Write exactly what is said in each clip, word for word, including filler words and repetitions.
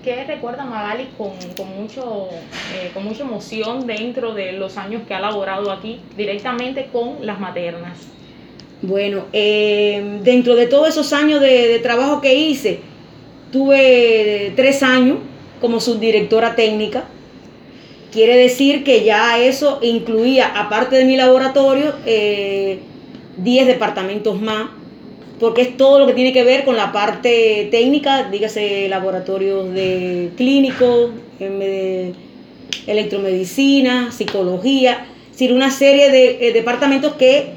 ¿qué recuerda Magali con, con, mucho, eh, con mucha emoción dentro de los años que ha laborado aquí directamente con las maternas? Bueno, eh, dentro de todos esos años de, de trabajo que hice, tuve tres años como subdirectora técnica. Quiere decir que ya eso incluía, aparte de mi laboratorio, eh, diez departamentos más, porque es todo lo que tiene que ver con la parte técnica, dígase laboratorios de clínicos, de electromedicina, psicología, es decir, una serie de eh, departamentos que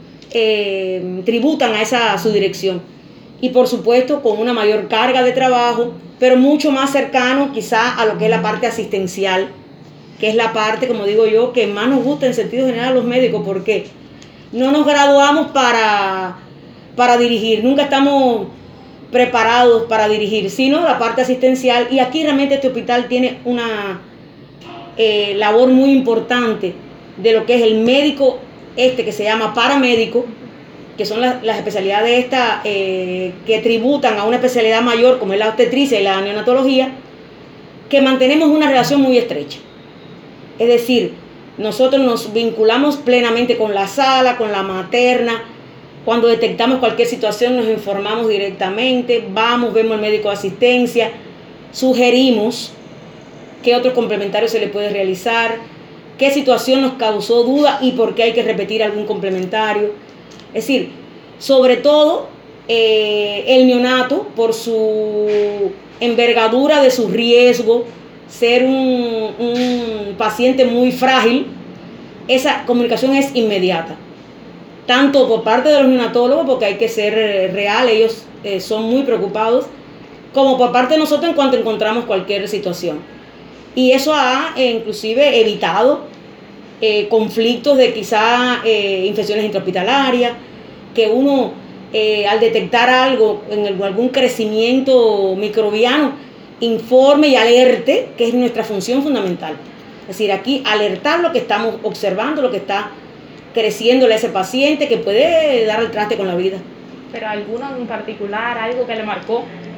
eh, tributan a esa subdirección. Y por supuesto con una mayor carga de trabajo, pero mucho más cercano quizá a lo que es la parte asistencial, que es la parte, como digo yo, que más nos gusta en sentido general a los médicos, porque no nos graduamos para, para dirigir, nunca estamos preparados para dirigir, sino la parte asistencial. Y aquí realmente este hospital tiene una eh, labor muy importante de lo que es el médico este que se llama paramédico, que son las, las especialidades estas eh, que tributan a una especialidad mayor como es la obstetricia y la neonatología, que mantenemos una relación muy estrecha. Es decir, nosotros nos vinculamos plenamente con la sala, con la materna. Cuando detectamos cualquier situación nos informamos directamente, vamos, vemos al médico de asistencia, sugerimos qué otro complementario se le puede realizar, qué situación nos causó duda y por qué hay que repetir algún complementario. Es decir, sobre todo eh, el neonato, por su envergadura de su riesgo, ser un, un paciente muy frágil, esa comunicación es inmediata. Tanto por parte de los neonatólogos, porque hay que ser real, ellos eh, son muy preocupados, como por parte de nosotros en cuanto encontramos cualquier situación. Y eso ha eh, inclusive evitado eh, conflictos de quizá eh, infecciones intrahospitalarias, que uno eh, al detectar algo, en el, algún crecimiento microbiano, informe y alerte, que es nuestra función fundamental. Es decir, aquí alertar lo que estamos observando, lo que está creciéndole a ese paciente, que puede dar el traste con la vida. ¿Pero alguno en particular, algo que le marcó